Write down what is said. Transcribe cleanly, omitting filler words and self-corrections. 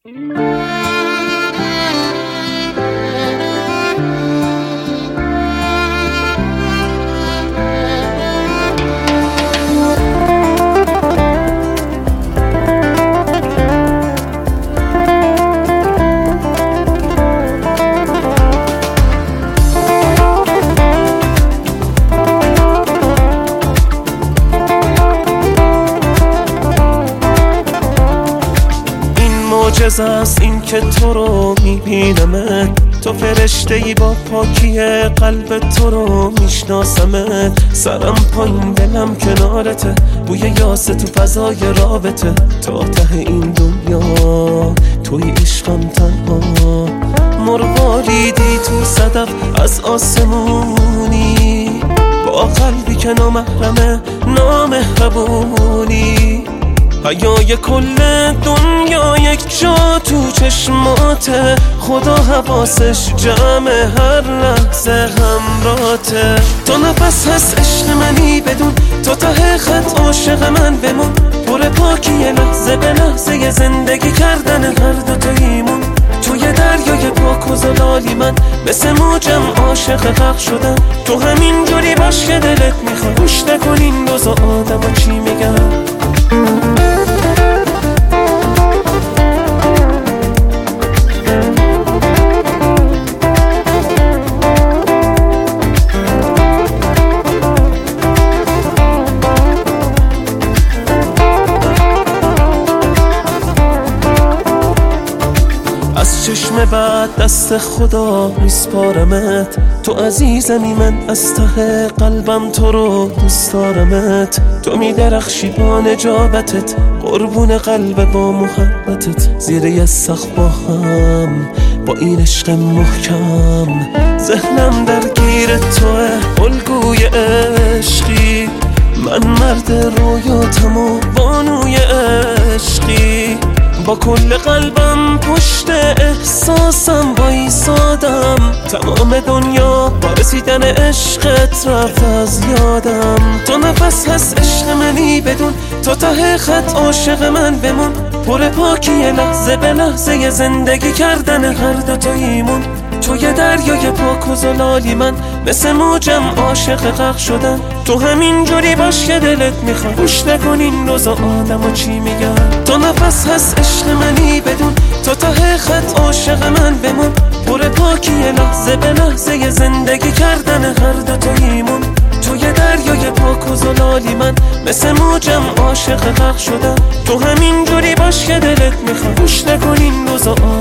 معجزه است این که تو رو میبینمت، تو فرشته‌ای با پاکی قلب تو رو میشناسمت. سرم پایین دلم کنارته، بوی یاسه تو فضای رابطه. تا ته این دنیا توی عشقم تنها، مرواریدی تو صدف از آسمونی، با قلبی که نامحرمه نامهربونی. حیای کل دنیا یک جا تو چشماته، خدا حواسش جمع هر لحظه همراته. تو نفس هست عشق منی بدون، تو ته خط عاشق من بمون. پر پاکی لحظه به لحظه زندگی کردن هر دو تویمون. توی دریای پاک و زلالی من مثل موجم عاشق غرق شدم. تو همین جوری باش که دلت میخواد، گوش نکن این روزا آدم چی میگن. از چشم بعد دست خدا میسپارمت، تو عزیزمی من از ته قلبم تو رو دوست دارمت. تو میدرخشی با نجابتت، قربون قلب با محبتت. زیر یه سقف با هم با این عشق محکم، ذهنم درگیر توه الگوی عشقی. من مرد رویاتم و بانوی عشقی، با کل قلبم پشت احساسم بایستادم. تمام دنیا با رسیدن عشقت رفت از یادم. تو نفس هست عشق منی بدون، تو ته خط عاشق من بمون. پر پاکی لحظه به لحظه زندگی کردن هر دو تویمون. توی دریای پاک و زلالی من مثل موجم عاشق غرق شدم. تو همین جوری باش که دلت میخواد، گوش نکن این روزا آدم چی میگن. تو نفس هست عشق منی بدون، تو ته خط عاشق من بمون. پر پاکی لحظه به لحظه زندگی کردن هر دو تویمون. توی دریای پاک و زلالی من مثل موجم عاشق غرق شدم. تو همین جوری باش که دلت میخواد، گوش نکن این روزا